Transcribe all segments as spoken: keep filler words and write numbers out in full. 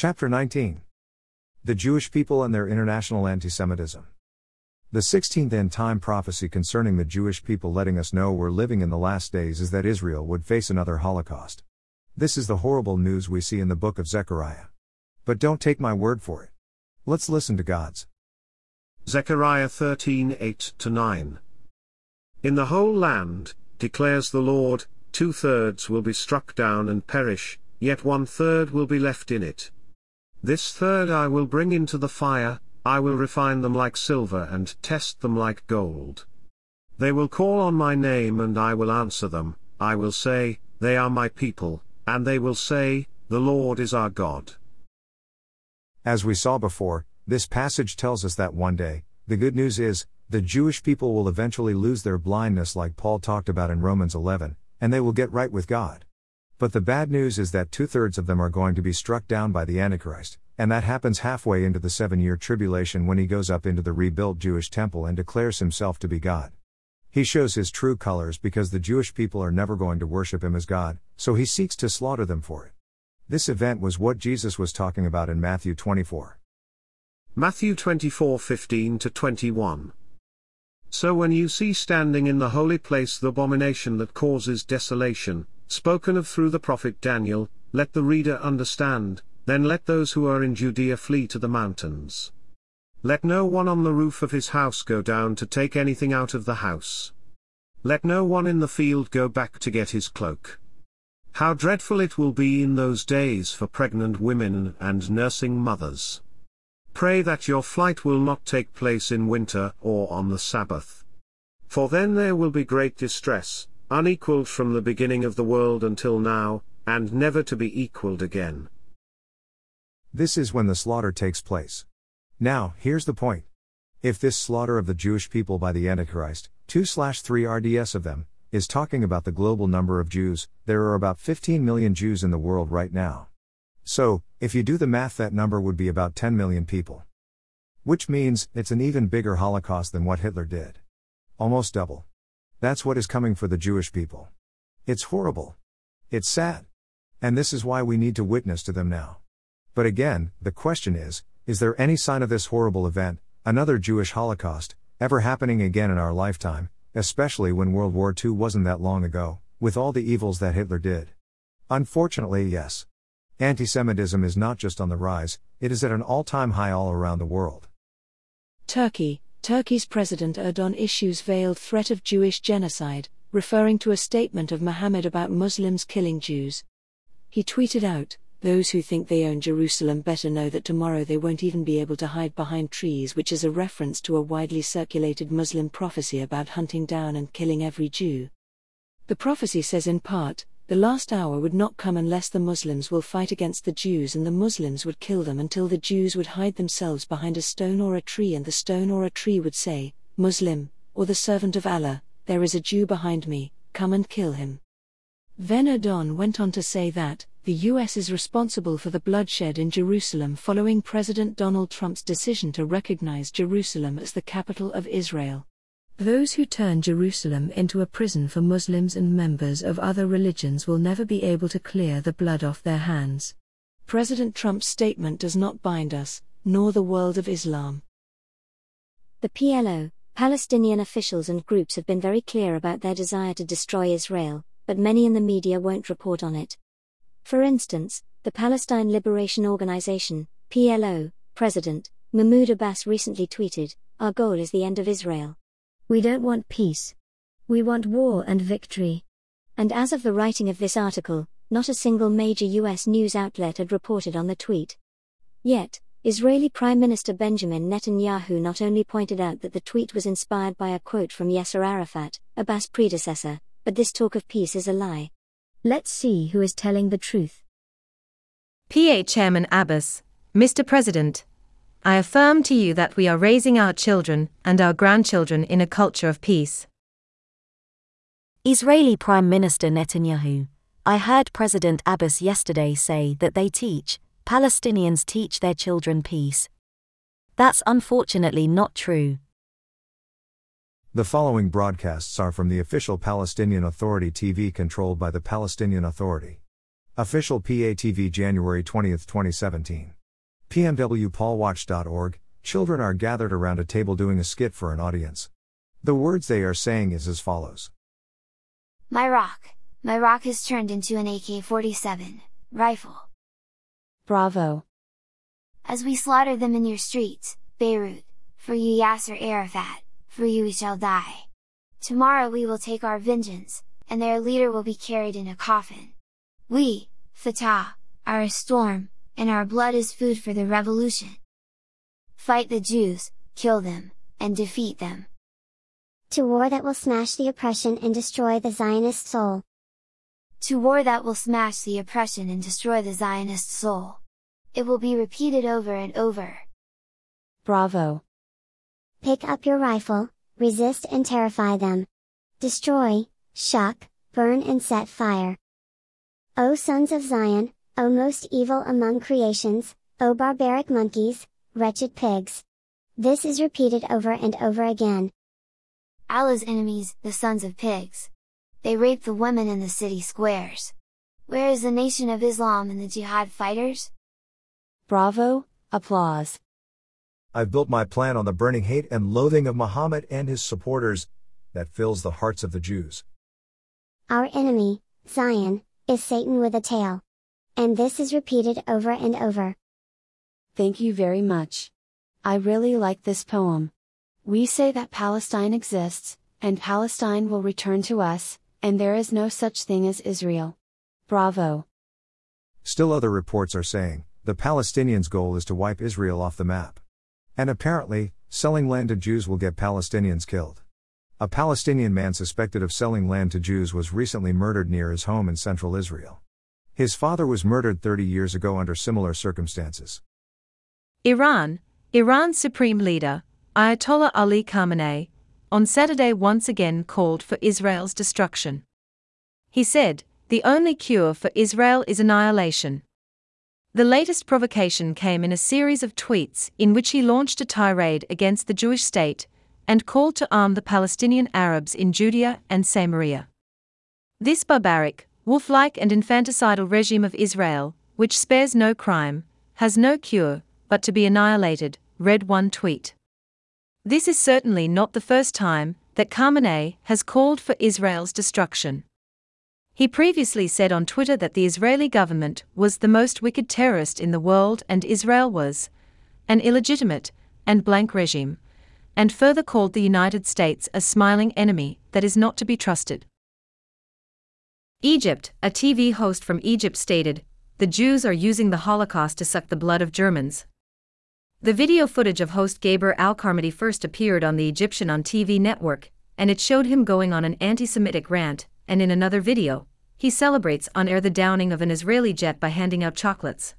Chapter nineteen. The Jewish people and their international antisemitism. The sixteenth end-time prophecy concerning the Jewish people letting us know we're living in the last days is that Israel would face another Holocaust. This is the horrible news we see in the book of Zechariah. But don't take my word for it. Let's listen to God's. Zechariah thirteen eight to nine. In the whole land, declares the Lord, two-thirds will be struck down and perish, yet one-third will be left in it. This third I will bring into the fire, I will refine them like silver and test them like gold. They will call on my name and I will answer them, I will say, they are my people, and they will say, the Lord is our God. As we saw before, this passage tells us that one day, the good news is, the Jewish people will eventually lose their blindness like Paul talked about in Romans eleven, and they will get right with God. But the bad news is that two-thirds of them are going to be struck down by the Antichrist, and that happens halfway into the seven-year tribulation when he goes up into the rebuilt Jewish temple and declares himself to be God. He shows his true colors because the Jewish people are never going to worship him as God, so he seeks to slaughter them for it. This event was what Jesus was talking about in Matthew twenty-four. Matthew twenty-four fifteen to twenty-one. So when you see standing in the holy place the abomination that causes desolation, spoken of through the prophet Daniel, let the reader understand, then let those who are in Judea flee to the mountains. Let no one on the roof of his house go down to take anything out of the house. Let no one in the field go back to get his cloak. How dreadful it will be in those days for pregnant women and nursing mothers. Pray that your flight will not take place in winter or on the Sabbath. For then there will be great distress, unequaled from the beginning of the world until now, and never to be equaled again. This is when the slaughter takes place. Now, here's the point. If this slaughter of the Jewish people by the Antichrist, two to three R D S of them, is talking about the global number of Jews, there are about fifteen million Jews in the world right now. So, if you do the math, that number would be about ten million people. Which means, it's an even bigger Holocaust than what Hitler did. Almost double. That's what is coming for the Jewish people. It's horrible. It's sad. And this is why we need to witness to them now. But again, the question is, is there any sign of this horrible event, another Jewish Holocaust, ever happening again in our lifetime, especially when World War Two wasn't that long ago, with all the evils that Hitler did? Unfortunately, yes. Antisemitism is not just on the rise, it is at an all-time high all around the world. Turkey. Turkey's President Erdogan issues veiled threat of Jewish genocide, referring to a statement of Muhammad about Muslims killing Jews. He tweeted out, "Those who think they own Jerusalem better know that tomorrow they won't even be able to hide behind trees," which is a reference to a widely circulated Muslim prophecy about hunting down and killing every Jew. The prophecy says in part, the last hour would not come unless the Muslims will fight against the Jews and the Muslims would kill them until the Jews would hide themselves behind a stone or a tree and the stone or a tree would say, "Muslim, or the servant of Allah, there is a Jew behind me, come and kill him." Then Erdogan went on to say that, the U S is responsible for the bloodshed in Jerusalem following President Donald Trump's decision to recognize Jerusalem as the capital of Israel. Those who turn Jerusalem into a prison for Muslims and members of other religions will never be able to clear the blood off their hands. President Trump's statement does not bind us, nor the world of Islam. The P L O, Palestinian officials and groups have been very clear about their desire to destroy Israel, but many in the media won't report on it. For instance, the Palestine Liberation Organization, P L O, President Mahmoud Abbas recently tweeted, "Our goal is the end of Israel. We don't want peace. We want war and victory." And as of the writing of this article, not a single major U S news outlet had reported on the tweet. Yet, Israeli Prime Minister Benjamin Netanyahu not only pointed out that the tweet was inspired by a quote from Yasser Arafat, Abbas' predecessor, but this talk of peace is a lie. Let's see who is telling the truth. P A Chairman Abbas, Mister President, I affirm to you that we are raising our children and our grandchildren in a culture of peace. Israeli Prime Minister Netanyahu, I heard President Abbas yesterday say that they teach, Palestinians teach their children peace. That's unfortunately not true. The following broadcasts are from the official Palestinian Authority T V controlled by the Palestinian Authority. Official P A T V January twentieth, twenty seventeen. P M W Paul Watch dot org. Children are gathered around a table doing a skit for an audience. The words they are saying is as follows. My rock, my rock has turned into an A K forty-seven rifle. Bravo. As we slaughter them in your streets, Beirut, for you Yasser Arafat, for you we shall die. Tomorrow we will take our vengeance, and their leader will be carried in a coffin. We, Fatah, are a storm, and our blood is food for the revolution. Fight the Jews, kill them, and defeat them. To war that will smash the oppression and destroy the Zionist soul. To war that will smash the oppression and destroy the Zionist soul. It will be repeated over and over. Bravo. Pick up your rifle, resist and terrify them. Destroy, shock, burn and set fire. O sons of Zion, O most evil among creations, O barbaric monkeys, wretched pigs. This is repeated over and over again. Allah's enemies, the sons of pigs. They rape the women in the city squares. Where is the Nation of Islam and the jihad fighters? Bravo, applause. I've built my plan on the burning hate and loathing of Muhammad and his supporters, that fills the hearts of the Jews. Our enemy, Zion, is Satan with a tail. And this is repeated over and over. Thank you very much. I really like this poem. We say that Palestine exists, and Palestine will return to us, and there is no such thing as Israel. Bravo. Still other reports are saying, the Palestinians' goal is to wipe Israel off the map. And apparently, selling land to Jews will get Palestinians killed. A Palestinian man suspected of selling land to Jews was recently murdered near his home in central Israel. His father was murdered thirty years ago under similar circumstances. Iran, Iran's supreme leader, Ayatollah Ali Khamenei, on Saturday once again called for Israel's destruction. He said, the only cure for Israel is annihilation. The latest provocation came in a series of tweets in which he launched a tirade against the Jewish state, and called to arm the Palestinian Arabs in Judea and Samaria. This barbaric, wolf-like and infanticidal regime of Israel, which spares no crime, has no cure, but to be annihilated, read one tweet. This is certainly not the first time that Khamenei has called for Israel's destruction. He previously said on Twitter that the Israeli government was the most wicked terrorist in the world and Israel was an illegitimate and blank regime, and further called the United States a smiling enemy that is not to be trusted. Egypt, a T V host from Egypt stated, the Jews are using the Holocaust to suck the blood of Germans. The video footage of host Gaber Al-Karmati first appeared on the Egyptian on T V network, and it showed him going on an anti-Semitic rant, and in another video, he celebrates on air the downing of an Israeli jet by handing out chocolates.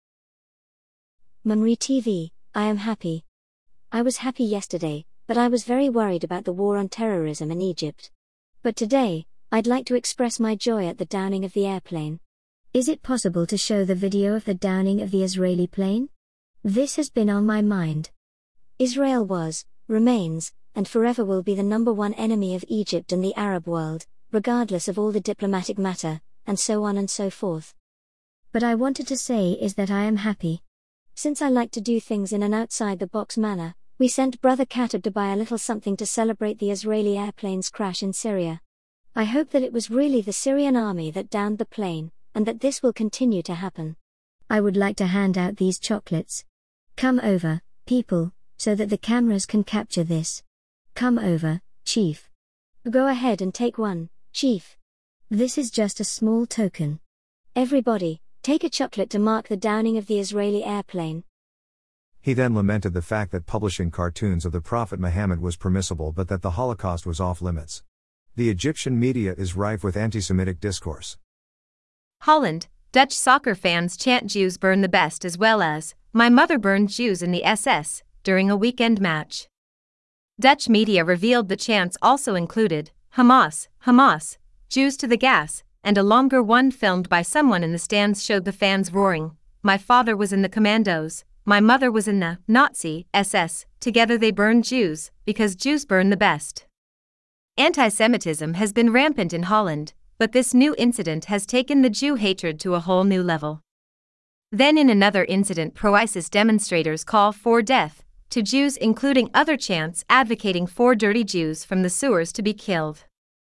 Munri T V, I am happy. I was happy yesterday, but I was very worried about the war on terrorism in Egypt. But today, I'd like to express my joy at the downing of the airplane. Is it possible to show the video of the downing of the Israeli plane? This has been on my mind. Israel was, remains, and forever will be the number one enemy of Egypt and the Arab world, regardless of all the diplomatic matter, and so on and so forth. But I wanted to say is that I am happy. Since I like to do things in an outside-the-box manner, we sent Brother Katab to buy a little something to celebrate the Israeli airplane's crash in Syria. I hope that it was really the Syrian army that downed the plane, and that this will continue to happen. I would like to hand out these chocolates. Come over, people, so that the cameras can capture this. Come over, Chief. Go ahead and take one, Chief. This is just a small token. Everybody, take a chocolate to mark the downing of the Israeli airplane. He then lamented the fact that publishing cartoons of the Prophet Muhammad was permissible but that the Holocaust was off limits. The Egyptian media is rife with anti-Semitic discourse. Holland, Dutch soccer fans chant Jews burn the best as well as, my mother burned Jews in the S S, during a weekend match. Dutch media revealed the chants also included, Hamas, Hamas, Jews to the gas, and a longer one filmed by someone in the stands showed the fans roaring, my father was in the commandos, my mother was in the Nazi S S, together they burned Jews, because Jews burn the best. Anti-Semitism has been rampant in Holland, but this new incident has taken the Jew hatred to a whole new level. Then in another incident, pro-ISIS demonstrators call for death to Jews, including other chants advocating for dirty Jews from the sewers to be killed.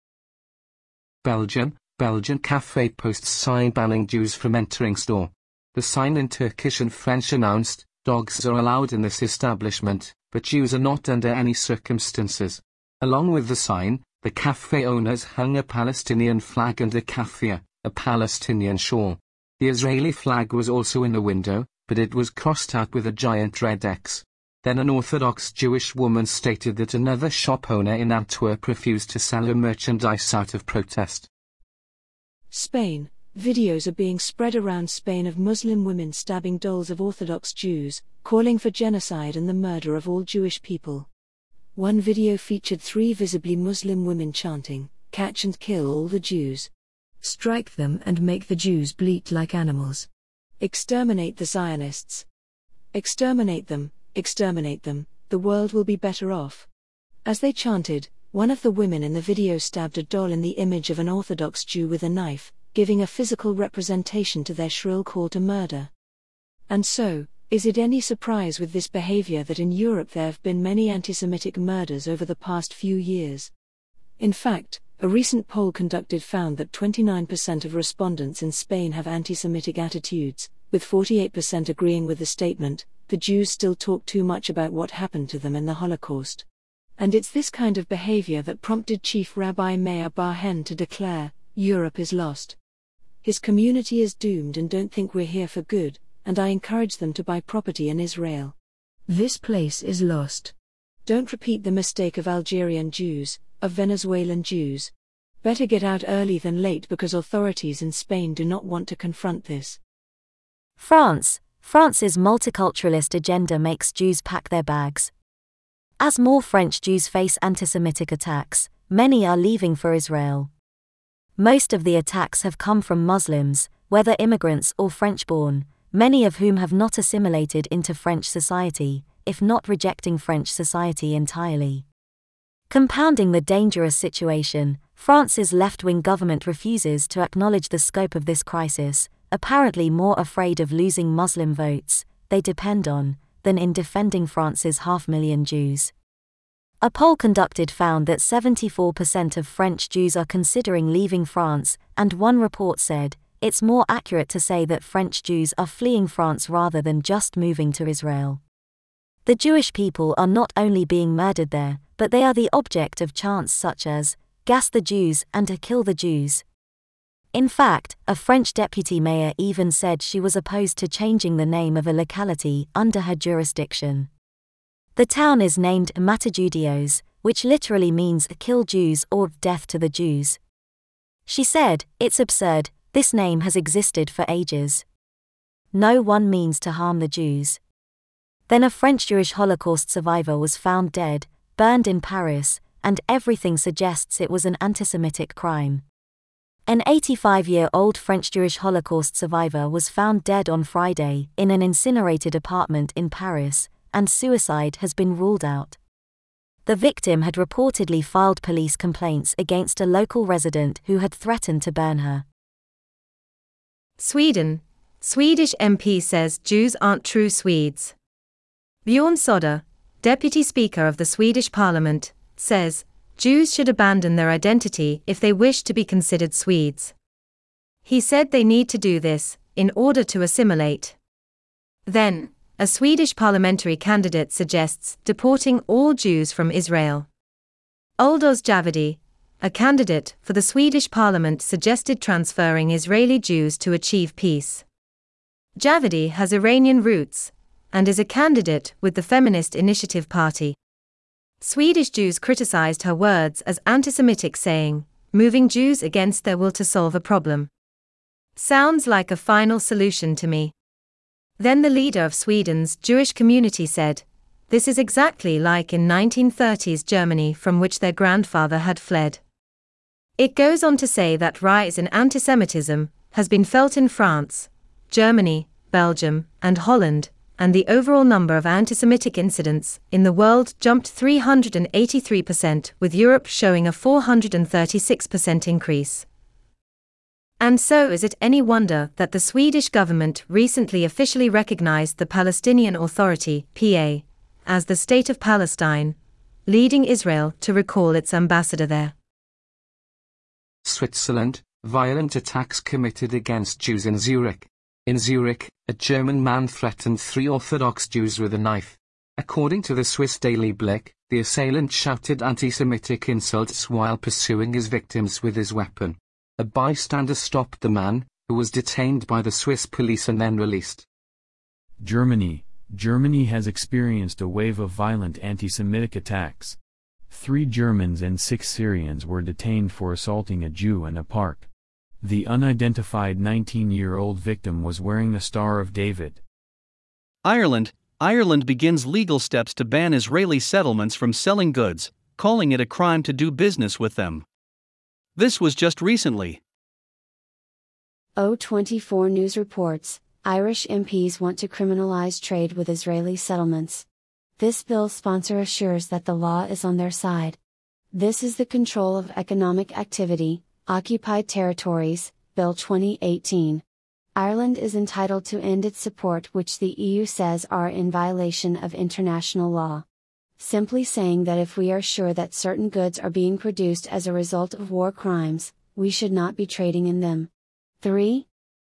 Belgium, Belgian cafe posts sign banning Jews from entering store. The sign in Turkish and French announced, dogs are allowed in this establishment, but Jews are not under any circumstances. Along with the sign, the cafe owners hung a Palestinian flag and a kafia, a Palestinian shawl. The Israeli flag was also in the window, but it was crossed out with a giant red X. Then an Orthodox Jewish woman stated that another shop owner in Antwerp refused to sell her merchandise out of protest. Spain. Videos are being spread around Spain of Muslim women stabbing dolls of Orthodox Jews, calling for genocide and the murder of all Jewish people. One video featured three visibly Muslim women chanting, "Catch and kill all the Jews. Strike them and make the Jews bleat like animals. Exterminate the Zionists. Exterminate them, exterminate them, the world will be better off." As they chanted, one of the women in the video stabbed a doll in the image of an Orthodox Jew with a knife, giving a physical representation to their shrill call to murder. And so, is it any surprise with this behavior that in Europe there have been many anti-Semitic murders over the past few years? In fact, a recent poll conducted found that twenty-nine percent of respondents in Spain have anti-Semitic attitudes, with forty-eight percent agreeing with the statement, "The Jews still talk too much about what happened to them in the Holocaust." And it's this kind of behavior that prompted Chief Rabbi Meir Bar-Hen to declare, "Europe is lost. His community is doomed and don't think we're here for good, and I encourage them to buy property in Israel. This place is lost. Don't repeat the mistake of Algerian Jews, of Venezuelan Jews. Better get out early than late because authorities in Spain do not want to confront this." France. France's multiculturalist agenda makes Jews pack their bags. As more French Jews face anti-Semitic attacks, many are leaving for Israel. Most of the attacks have come from Muslims, whether immigrants or French-born, many of whom have not assimilated into French society, if not rejecting French society entirely. Compounding the dangerous situation, France's left-wing government refuses to acknowledge the scope of this crisis, apparently more afraid of losing Muslim votes they depend on, than in defending France's half-million Jews. A poll conducted found that seventy-four percent of French Jews are considering leaving France, and one report said, it's more accurate to say that French Jews are fleeing France rather than just moving to Israel. The Jewish people are not only being murdered there, but they are the object of chants such as, "Gas the Jews" and "To kill the Jews." In fact, a French deputy mayor even said she was opposed to changing the name of a locality under her jurisdiction. The town is named Matajudios, which literally means "kill Jews" or "death to the Jews." She said, "It's absurd, this name has existed for ages. No one means to harm the Jews." Then a French Jewish Holocaust survivor was found dead, burned in Paris, and everything suggests it was an anti-Semitic crime. An eighty-five-year-old French Jewish Holocaust survivor was found dead on Friday in an incinerated apartment in Paris, and suicide has been ruled out. The victim had reportedly filed police complaints against a local resident who had threatened to burn her. Sweden. Swedish M P says Jews aren't true Swedes. Björn Söder, Deputy Speaker of the Swedish Parliament, says, Jews should abandon their identity if they wish to be considered Swedes. He said they need to do this, in order to assimilate. Then, a Swedish parliamentary candidate suggests deporting all Jews from Israel. Aldous Javidi, a candidate for the Swedish parliament, suggested transferring Israeli Jews to achieve peace. Javidi has Iranian roots, and is a candidate with the Feminist Initiative Party. Swedish Jews criticized her words as anti-Semitic, saying, "Moving Jews against their will to solve a problem. Sounds like a final solution to me." Then the leader of Sweden's Jewish community said, "This is exactly like in nineteen thirties Germany, from which their grandfather had fled." It goes on to say that rise in antisemitism has been felt in France, Germany, Belgium, and Holland, and the overall number of anti-Semitic incidents in the world jumped three hundred eighty-three percent, with Europe showing a four hundred thirty-six percent increase. And so is it any wonder that the Swedish government recently officially recognized the Palestinian Authority, P A, as the State of Palestine, leading Israel to recall its ambassador there. Switzerland, violent attacks committed against Jews in Zurich. In Zurich, a German man threatened three Orthodox Jews with a knife. According to the Swiss Daily Blick, the assailant shouted anti-Semitic insults while pursuing his victims with his weapon. A bystander stopped the man, who was detained by the Swiss police and then released. Germany. Germany has experienced a wave of violent anti-Semitic attacks. Three Germans and six Syrians were detained for assaulting a Jew in a park. The unidentified nineteen-year-old victim was wearing the Star of David. Ireland. Ireland begins legal steps to ban Israeli settlements from selling goods, calling it a crime to do business with them. This was just recently. O twenty-four News reports, Irish M Ps want to criminalize trade with Israeli settlements. This bill's sponsor assures that the law is on their side. This is the Control of Economic Activity, Occupied Territories, Bill twenty eighteen. Ireland is entitled to end its support, which the E U says are in violation of international law. Simply saying that if we are sure that certain goods are being produced as a result of war crimes, we should not be trading in them. three.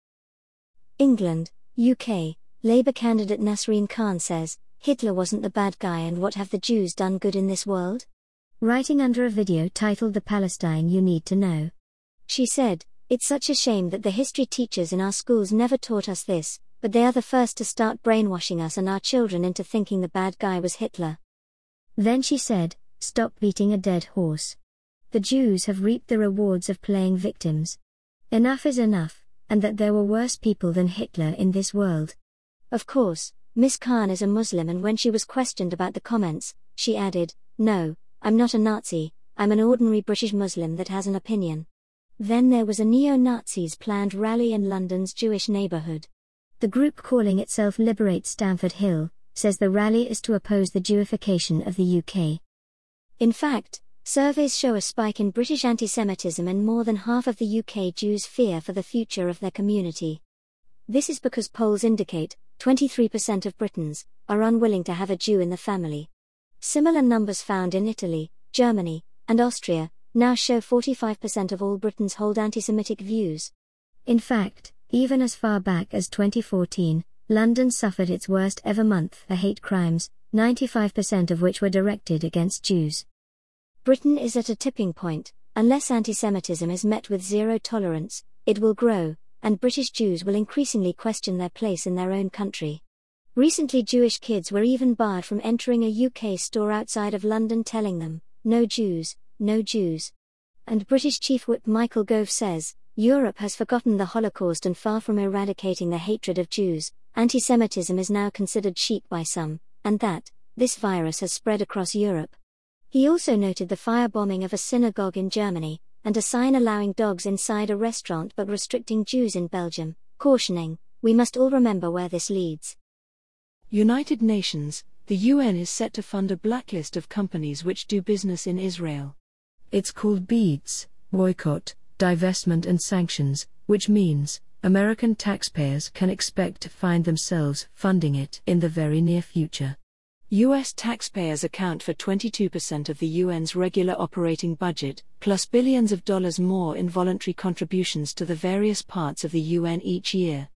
England, U K, Labour candidate Nasreen Khan says, Hitler wasn't the bad guy, and what have the Jews done good in this world? Writing under a video titled The Palestine You Need to Know. She said, "It's such a shame that the history teachers in our schools never taught us this, but they are the first to start brainwashing us and our children into thinking the bad guy was Hitler." Then she said, "Stop beating a dead horse. The Jews have reaped the rewards of playing victims. Enough is enough, and that there were worse people than Hitler in this world." Of course, Miss Khan is a Muslim, and when she was questioned about the comments, she added, "No, I'm not a Nazi, I'm an ordinary British Muslim that has an opinion." Then there was a neo-Nazis planned rally in London's Jewish neighbourhood. The group, calling itself Liberate Stamford Hill, says the rally is to oppose the Jewification of the U K. In fact, surveys show a spike in British anti-Semitism, and more than half of the U K Jews fear for the future of their community. This is because polls indicate twenty-three percent of Britons are unwilling to have a Jew in the family. Similar numbers found in Italy, Germany, and Austria now show forty-five percent of all Britons hold anti-Semitic views. In fact, even as far back as twenty fourteen, London suffered its worst ever month for hate crimes, ninety-five percent of which were directed against Jews. Britain is at a tipping point. Unless anti-Semitism is met with zero tolerance, it will grow, and British Jews will increasingly question their place in their own country. Recently, Jewish kids were even barred from entering a U K store outside of London, telling them, "No Jews, no Jews." And British Chief Whip Michael Gove says, Europe has forgotten the Holocaust, and far from eradicating the hatred of Jews, anti-Semitism is now considered chic by some, and that this virus has spread across Europe. He also noted the firebombing of a synagogue in Germany, and a sign allowing dogs inside a restaurant but restricting Jews in Belgium, cautioning, "We must all remember where this leads." United Nations, the U N is set to fund a blacklist of companies which do business in Israel. It's called BEADS, Boycott, Divestment and Sanctions, which means American taxpayers can expect to find themselves funding it in the very near future. U S taxpayers account for twenty-two percent of the U N's regular operating budget, plus billions of dollars more in voluntary contributions to the various parts of the U N each year.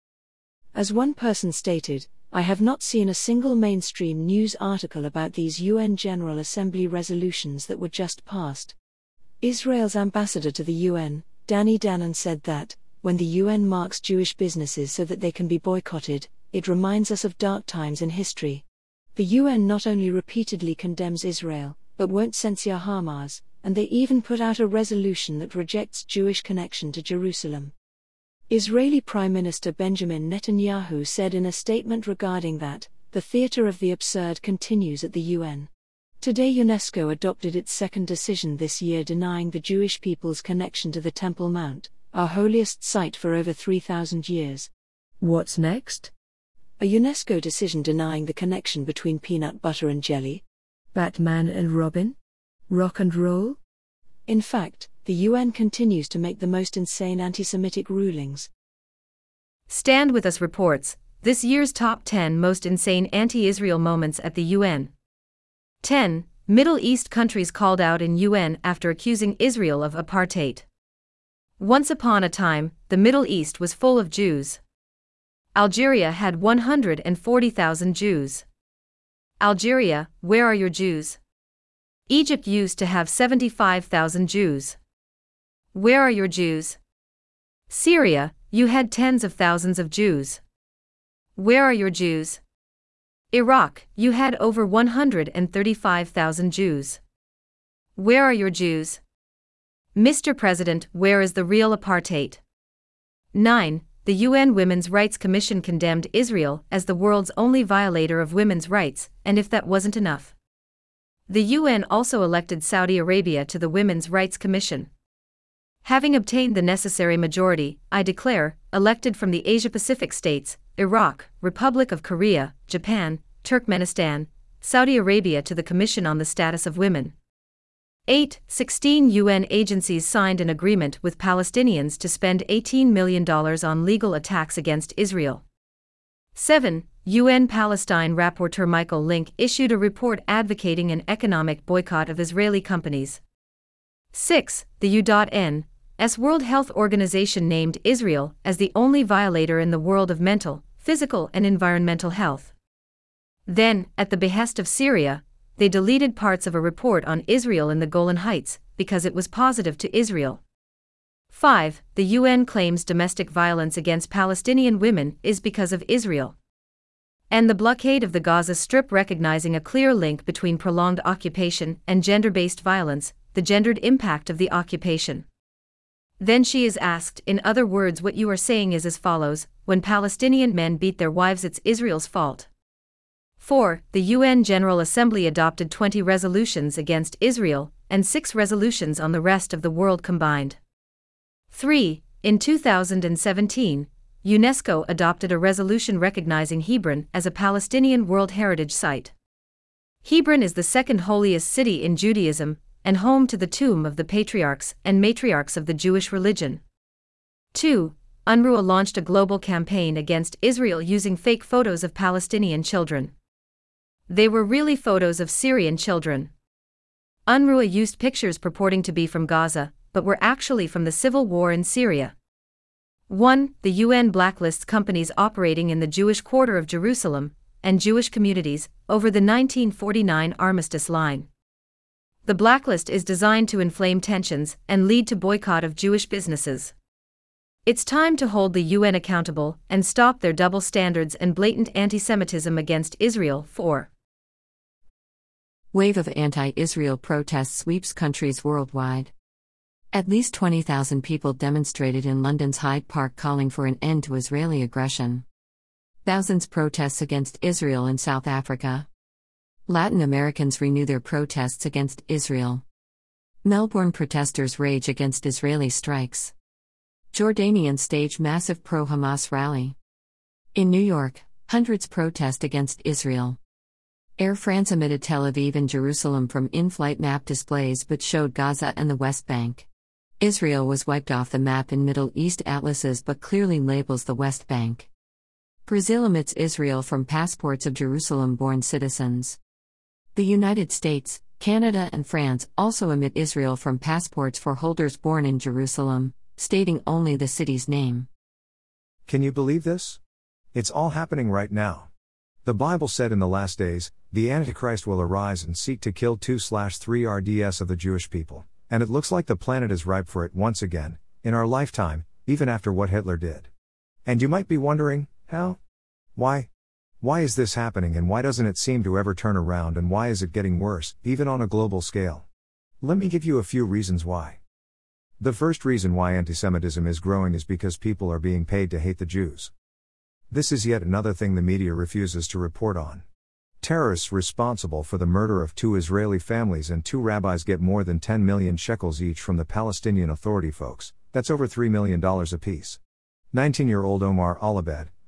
As one person stated, "I have not seen a single mainstream news article about these U N General Assembly resolutions that were just passed." Israel's ambassador to the U N, Danny Danon, said that, when the U N marks Jewish businesses so that they can be boycotted, it reminds us of dark times in history. The U N not only repeatedly condemns Israel, but won't censure Hamas, and they even put out a resolution that rejects Jewish connection to Jerusalem. Israeli Prime Minister Benjamin Netanyahu said in a statement regarding that, "The theater of the absurd continues at the U N." Today, UNESCO adopted its second decision this year denying the Jewish people's connection to the Temple Mount, our holiest site for over three thousand years. What's next? A UNESCO decision denying the connection between peanut butter and jelly? Batman and Robin? Rock and roll? In fact, the U N continues to make the most insane anti-Semitic rulings. Stand With Us reports, this year's top ten most insane anti-Israel moments at the U N. ten. Middle East countries called out in U N after accusing Israel of apartheid. Once upon a time, the Middle East was full of Jews. Algeria had one hundred forty thousand Jews. Algeria, where are your Jews? Egypt used to have seventy-five thousand Jews. Where are your Jews? Syria, you had tens of thousands of Jews. Where are your Jews? Iraq, you had over one hundred thirty-five thousand Jews. Where are your Jews? Mister President, where is the real apartheid? nine. The U N Women's Rights Commission condemned Israel as the world's only violator of women's rights, and if that wasn't enough, the U N also elected Saudi Arabia to the Women's Rights Commission. Having obtained the necessary majority, I declare, elected from the Asia-Pacific states, Iraq, Republic of Korea, Japan, Turkmenistan, Saudi Arabia to the Commission on the Status of Women. eight. sixteen U N agencies signed an agreement with Palestinians to spend eighteen million dollars on legal attacks against Israel. seven. U N Palestine rapporteur Michael Lynk issued a report advocating an economic boycott of Israeli companies. six. The U N S World Health Organization named Israel as the only violator in the world of mental, physical and environmental health. Then, at the behest of Syria, they deleted parts of a report on Israel in the Golan Heights, because it was positive to Israel. five. The U N claims domestic violence against Palestinian women is because of Israel. And the blockade of the Gaza Strip, recognizing a clear link between prolonged occupation and gender-based violence, the gendered impact of the occupation. Then she is asked, in other words, what you are saying is as follows: when Palestinian men beat their wives, it's Israel's fault. four. The U N General Assembly adopted twenty resolutions against Israel, and six resolutions on the rest of the world combined. three. In two thousand seventeen, UNESCO adopted a resolution recognizing Hebron as a Palestinian World Heritage Site. Hebron is the second holiest city in Judaism, and home to the tomb of the patriarchs and matriarchs of the Jewish religion. two. UNRWA launched a global campaign against Israel using fake photos of Palestinian children. They were really photos of Syrian children. UNRWA used pictures purporting to be from Gaza, but were actually from the civil war in Syria. one. The U N blacklists companies operating in the Jewish quarter of Jerusalem and Jewish communities over the nineteen forty-nine armistice line. The blacklist is designed to inflame tensions and lead to boycott of Jewish businesses. It's time to hold the U N accountable and stop their double standards and blatant anti-Semitism against Israel. four. Wave of anti-Israel protests sweeps countries worldwide. At least twenty thousand people demonstrated in London's Hyde Park calling for an end to Israeli aggression. Thousands protest against Israel in South Africa. Latin Americans renew their protests against Israel. Melbourne protesters rage against Israeli strikes. Jordanians stage massive pro-Hamas rally. In New York, hundreds protest against Israel. Air France omitted Tel Aviv and Jerusalem from in-flight map displays but showed Gaza and the West Bank. Israel was wiped off the map in Middle East atlases but clearly labels the West Bank. Brazil omits Israel from passports of Jerusalem-born citizens. The United States, Canada and France also omit Israel from passports for holders born in Jerusalem, stating only the city's name. Can you believe this? It's all happening right now. The Bible said in the last days, the Antichrist will arise and seek to kill two slash three R D S of the Jewish people, and it looks like the planet is ripe for it once again, in our lifetime, even after what Hitler did. And you might be wondering, how? Why? Why is this happening, and why doesn't it seem to ever turn around, and why is it getting worse, even on a global scale? Let me give you a few reasons why. The first reason why antisemitism is growing is because people are being paid to hate the Jews. This is yet another thing the media refuses to report on. Terrorists responsible for the murder of two Israeli families and two rabbis get more than ten million shekels each from the Palestinian Authority folks, that's over three million dollars apiece. nineteen-year-old Omar Alabed,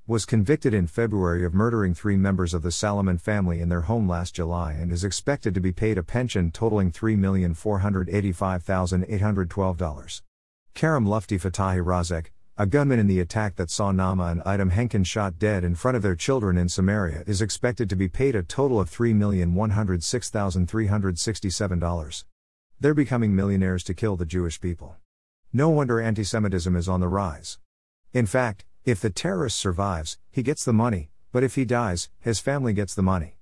was convicted in February of murdering three members of the Salomon family in their home last July and is expected to be paid a pension totaling three million four hundred eighty-five thousand eight hundred twelve dollars. Karam Lufti Fatahi Razek, a gunman in the attack that saw Nama and Idam Henkin shot dead in front of their children in Samaria, is expected to be paid a total of three million one hundred six thousand three hundred sixty-seven dollars. They're becoming millionaires to kill the Jewish people. No wonder anti-Semitism is on the rise. In fact, if the terrorist survives, he gets the money, but if he dies, his family gets the money.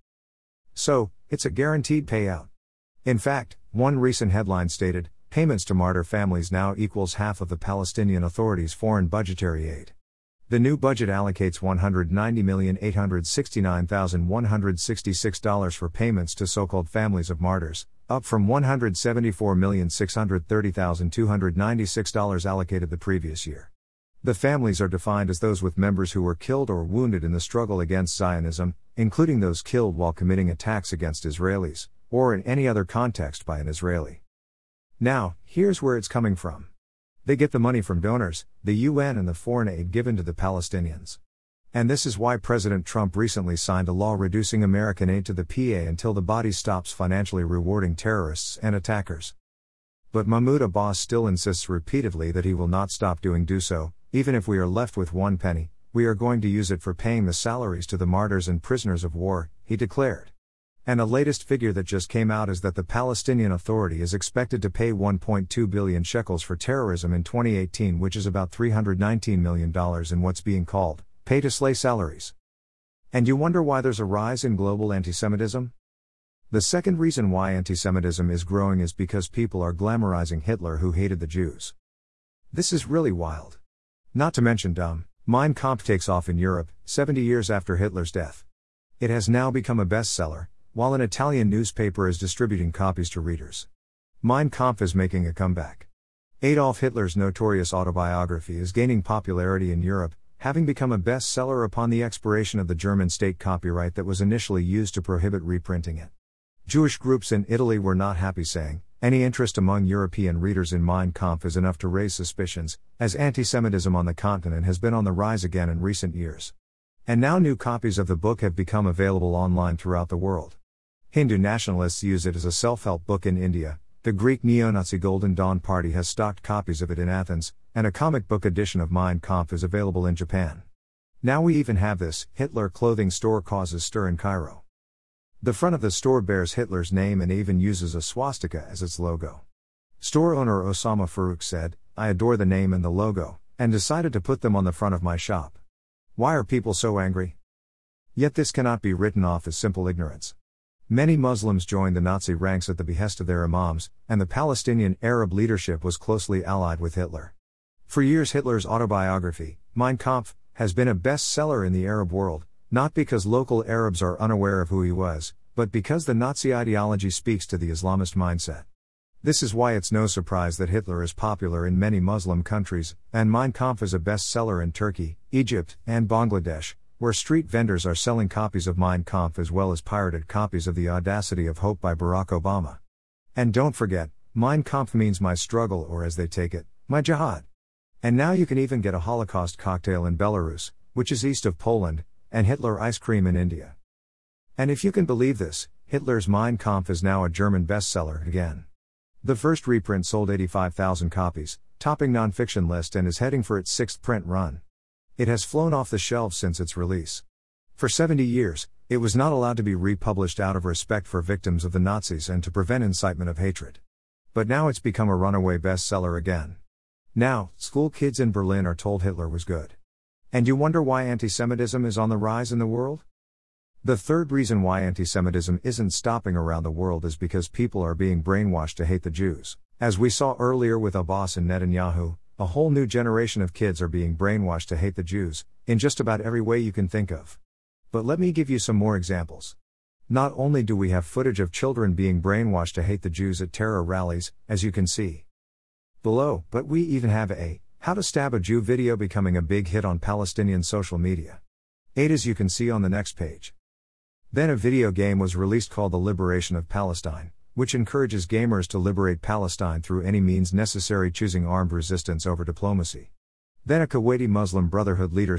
So, it's a guaranteed payout. In fact, one recent headline stated, payments to martyr families now equals half of the Palestinian Authority's foreign budgetary aid. The new budget allocates one hundred ninety million eight hundred sixty-nine thousand one hundred sixty-six dollars for payments to so-called families of martyrs, up from one hundred seventy-four million six hundred thirty thousand two hundred ninety-six dollars allocated the previous year. The families are defined as those with members who were killed or wounded in the struggle against Zionism, including those killed while committing attacks against Israelis, or in any other context by an Israeli. Now, here's where it's coming from. They get the money from donors, the U N, and the foreign aid given to the Palestinians. And this is why President Trump recently signed a law reducing American aid to the P A until the body stops financially rewarding terrorists and attackers. But Mahmoud Abbas still insists repeatedly that he will not stop doing do so. Even if we are left with one penny, we are going to use it for paying the salaries to the martyrs and prisoners of war, he declared. And a latest figure that just came out is that the Palestinian Authority is expected to pay one point two billion shekels for terrorism in twenty eighteen, which is about three hundred nineteen million dollars in what's being called pay to slay salaries. And you wonder why there's a rise in global antisemitism? The second reason why antisemitism is growing is because people are glamorizing Hitler, who hated the Jews. This is really wild. Not to mention dumb. Mein Kampf takes off in Europe, seventy years after Hitler's death. It has now become a bestseller, while an Italian newspaper is distributing copies to readers. Mein Kampf is making a comeback. Adolf Hitler's notorious autobiography is gaining popularity in Europe, having become a bestseller upon the expiration of the German state copyright that was initially used to prohibit reprinting it. Jewish groups in Italy were not happy, saying, any interest among European readers in Mein Kampf is enough to raise suspicions, as anti-Semitism on the continent has been on the rise again in recent years. And now new copies of the book have become available online throughout the world. Hindu nationalists use it as a self-help book in India, the Greek neo-Nazi Golden Dawn Party has stocked copies of it in Athens, and a comic book edition of Mein Kampf is available in Japan. Now we even have this Hitler clothing store causes stir in Cairo. The front of the store bears Hitler's name and even uses a swastika as its logo. Store owner Osama Farouk said, I adore the name and the logo, and decided to put them on the front of my shop. Why are people so angry? Yet this cannot be written off as simple ignorance. Many Muslims joined the Nazi ranks at the behest of their imams, and the Palestinian Arab leadership was closely allied with Hitler. For years Hitler's autobiography, Mein Kampf, has been a bestseller in the Arab world, not because local Arabs are unaware of who he was, but because the Nazi ideology speaks to the Islamist mindset. This is why it's no surprise that Hitler is popular in many Muslim countries, and Mein Kampf is a bestseller in Turkey, Egypt, and Bangladesh, where street vendors are selling copies of Mein Kampf as well as pirated copies of The Audacity of Hope by Barack Obama. And don't forget, Mein Kampf means my struggle, or as they take it, my jihad. And now you can even get a Holocaust cocktail in Belarus, which is east of Poland, and Hitler ice cream in India. And if you can believe this, Hitler's Mein Kampf is now a German bestseller again. The first reprint sold eighty-five thousand copies, topping non-fiction list, and is heading for its sixth print run. It has flown off the shelves since its release. For seventy years, it was not allowed to be republished out of respect for victims of the Nazis and to prevent incitement of hatred. But now it's become a runaway bestseller again. Now, school kids in Berlin are told Hitler was good. And you wonder why anti-Semitism is on the rise in the world? The third reason why anti-Semitism isn't stopping around the world is because people are being brainwashed to hate the Jews. As we saw earlier with Abbas and Netanyahu, a whole new generation of kids are being brainwashed to hate the Jews, in just about every way you can think of. But let me give you some more examples. Not only do we have footage of children being brainwashed to hate the Jews at terror rallies, as you can see below, but we even have a How to Stab a Jew video becoming a big hit on Palestinian social media. eight as you can see on the next page. Then a video game was released called The Liberation of Palestine, which encourages gamers to liberate Palestine through any means necessary, choosing armed resistance over diplomacy. Then a Kuwaiti Muslim Brotherhood leader said,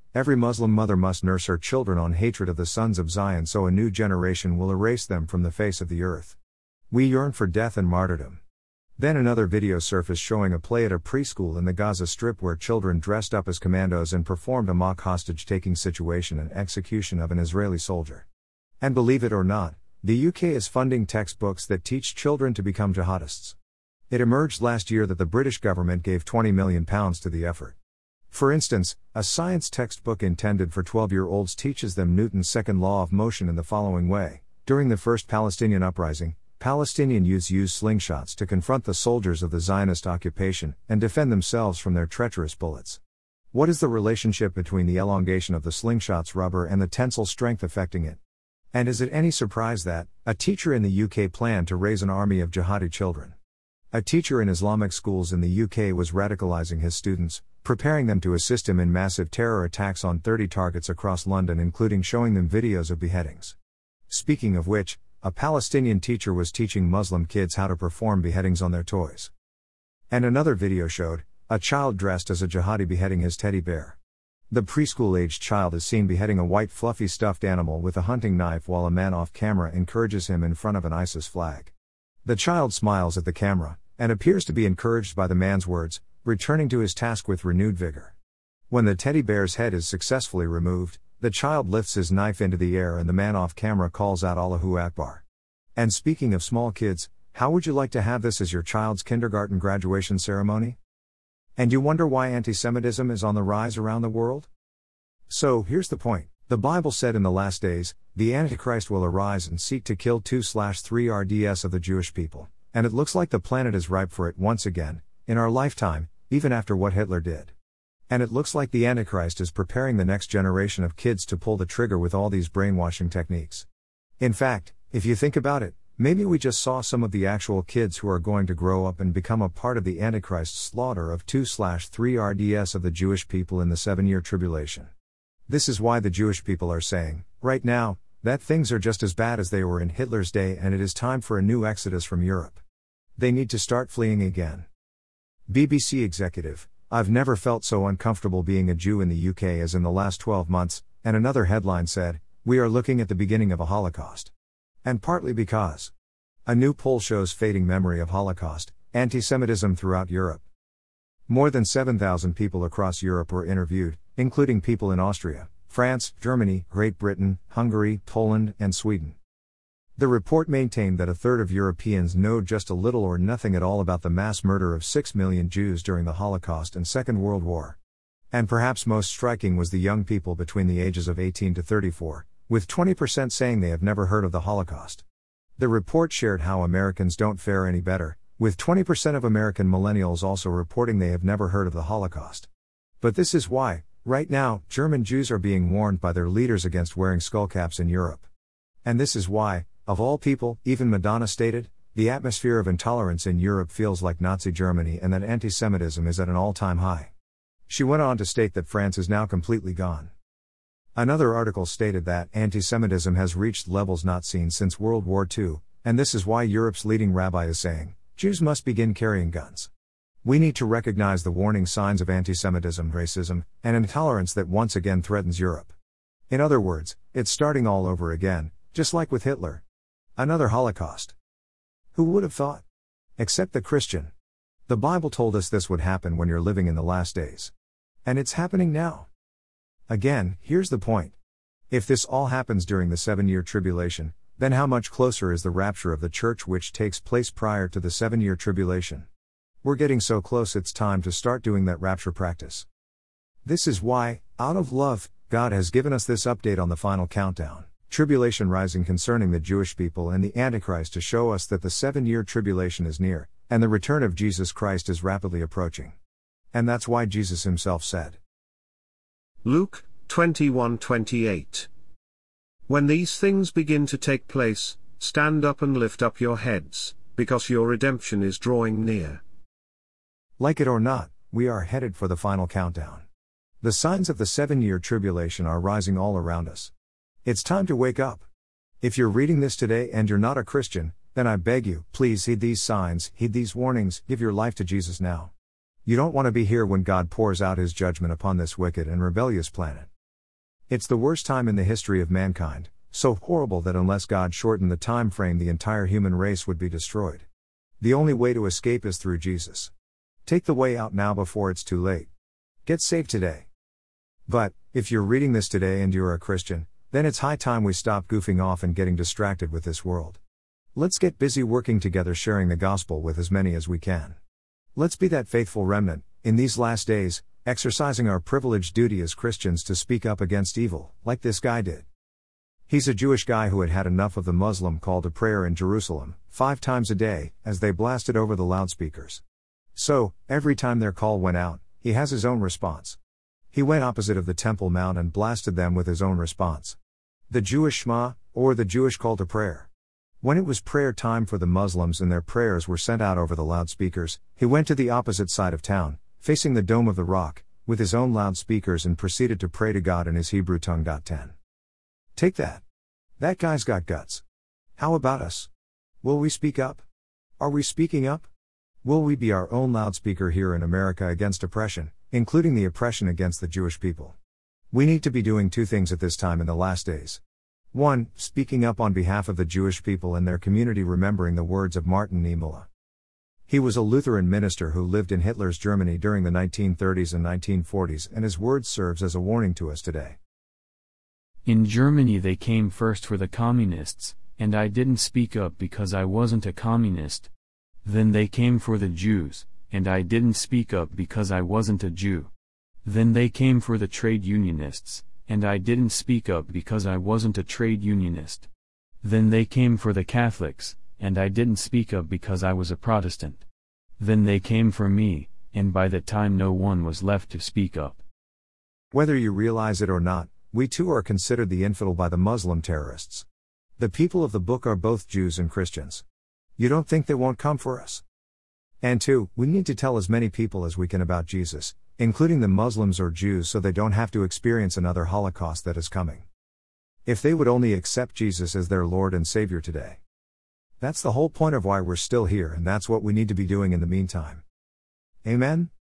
every Muslim mother must nurse her children on hatred of the sons of Zion so a new generation will erase them from the face of the earth. We yearn for death and martyrdom. Then another video surfaced showing a play at a preschool in the Gaza Strip where children dressed up as commandos and performed a mock hostage-taking situation and execution of an Israeli soldier. And believe it or not, the U K is funding textbooks that teach children to become jihadists. It emerged last year that the British government gave twenty million pounds to the effort. For instance, a science textbook intended for twelve-year-olds teaches them Newton's second law of motion in the following way. During the first Palestinian uprising, Palestinian youths used slingshots to confront the soldiers of the Zionist occupation and defend themselves from their treacherous bullets. What is the relationship between the elongation of the slingshot's rubber and the tensile strength affecting it? And is it any surprise that a teacher in the U K planned to raise an army of jihadi children? A teacher in Islamic schools in the U K was radicalizing his students, preparing them to assist him in massive terror attacks on thirty targets across London, including showing them videos of beheadings. Speaking of which, a Palestinian teacher was teaching Muslim kids how to perform beheadings on their toys. And another video showed a child dressed as a jihadi beheading his teddy bear. The preschool-aged child is seen beheading a white fluffy stuffed animal with a hunting knife while a man off camera encourages him in front of an ISIS flag. The child smiles at the camera and appears to be encouraged by the man's words, returning to his task with renewed vigor. When the teddy bear's head is successfully removed, the child lifts his knife into the air and the man off camera calls out Allahu Akbar. And speaking of small kids, how would you like to have this as your child's kindergarten graduation ceremony? And you wonder why anti-Semitism is on the rise around the world? So, here's the point. The Bible said in the last days, the Antichrist will arise and seek to kill two to three R D S of the Jewish people, and it looks like the planet is ripe for it once again, in our lifetime, even after what Hitler did. And it looks like the Antichrist is preparing the next generation of kids to pull the trigger with all these brainwashing techniques. In fact, if you think about it, maybe we just saw some of the actual kids who are going to grow up and become a part of the Antichrist's slaughter of two to three R D S of the Jewish people in the seven-year tribulation. This is why the Jewish people are saying, right now, that things are just as bad as they were in Hitler's day and it is time for a new exodus from Europe. They need to start fleeing again. B B C executive: I've never felt so uncomfortable being a Jew in the U K as in the last twelve months, and another headline said, we are looking at the beginning of a Holocaust. And partly because a new poll shows fading memory of Holocaust, anti-Semitism throughout Europe. More than seven thousand people across Europe were interviewed, including people in Austria, France, Germany, Great Britain, Hungary, Poland, and Sweden. The report maintained that a third of Europeans know just a little or nothing at all about the mass murder of six million Jews during the Holocaust and Second World War. And perhaps most striking was the young people between the ages of eighteen to thirty-four, with twenty percent saying they have never heard of the Holocaust. The report shared how Americans don't fare any better, with twenty percent of American millennials also reporting they have never heard of the Holocaust. But this is why, right now, German Jews are being warned by their leaders against wearing skullcaps in Europe. And this is why, of all people, even Madonna stated, the atmosphere of intolerance in Europe feels like Nazi Germany and that anti-Semitism is at an all-time high. She went on to state that France is now completely gone. Another article stated that anti-Semitism has reached levels not seen since World War Two, and this is why Europe's leading rabbi is saying, Jews must begin carrying guns. We need to recognize the warning signs of anti-Semitism, racism, and intolerance that once again threatens Europe. In other words, it's starting all over again, just like with Hitler. Another Holocaust. Who would have thought? Except the Christian. The Bible told us this would happen when you're living in the last days. And it's happening now. Again, here's the point. If this all happens during the seven-year tribulation, then how much closer is the rapture of the church which takes place prior to the seven-year tribulation? We're getting so close it's time to start doing that rapture practice. This is why, out of love, God has given us this update on the final countdown. Tribulation rising concerning the Jewish people and the Antichrist to show us that the seven-year tribulation is near, and the return of Jesus Christ is rapidly approaching. And that's why Jesus himself said. Luke twenty-one twenty-eight. When these things begin to take place, stand up and lift up your heads, because your redemption is drawing near. Like it or not, we are headed for the final countdown. The signs of the seven-year tribulation are rising all around us. It's time to wake up. If you're reading this today and you're not a Christian, then I beg you, please heed these signs, heed these warnings, give your life to Jesus now. You don't want to be here when God pours out his judgment upon this wicked and rebellious planet. It's the worst time in the history of mankind, so horrible that unless God shortened the time frame, the entire human race would be destroyed. The only way to escape is through Jesus. Take the way out now before it's too late. Get saved today. But, if you're reading this today and you're a Christian, then it's high time we stop goofing off and getting distracted with this world. Let's get busy working together, sharing the gospel with as many as we can. Let's be that faithful remnant, in these last days, exercising our privileged duty as Christians to speak up against evil, like this guy did. He's a Jewish guy who had had enough of the Muslim call to prayer in Jerusalem, five times a day, as they blasted over the loudspeakers. So, every time their call went out, he has his own response. He went opposite of the Temple Mount and blasted them with his own response. The Jewish Shema, or the Jewish call to prayer. When it was prayer time for the Muslims and their prayers were sent out over the loudspeakers, he went to the opposite side of town, facing the Dome of the Rock, with his own loudspeakers and proceeded to pray to God in his Hebrew tongue. ten. Take that. That guy's got guts. How about us? Will we speak up? Are we speaking up? Will we be our own loudspeaker here in America against oppression, including the oppression against the Jewish people? We need to be doing two things at this time in the last days. one. Speaking up on behalf of the Jewish people and their community, remembering the words of Martin Niemöller. He was a Lutheran minister who lived in Hitler's Germany during the nineteen thirties and nineteen forties, and his word serves as a warning to us today. In Germany they came first for the communists, and I didn't speak up because I wasn't a communist. Then they came for the Jews, and I didn't speak up because I wasn't a Jew. Then they came for the trade unionists, and I didn't speak up because I wasn't a trade unionist. Then they came for the Catholics, and I didn't speak up because I was a Protestant. Then they came for me, and by that time no one was left to speak up. Whether you realize it or not, we too are considered the infidel by the Muslim terrorists. The people of the book are both Jews and Christians. You don't think they won't come for us? And two, we need to tell as many people as we can about Jesus, including the Muslims or Jews, so they don't have to experience another Holocaust that is coming. If they would only accept Jesus as their Lord and Savior today. That's the whole point of why we're still here, and that's what we need to be doing in the meantime. Amen?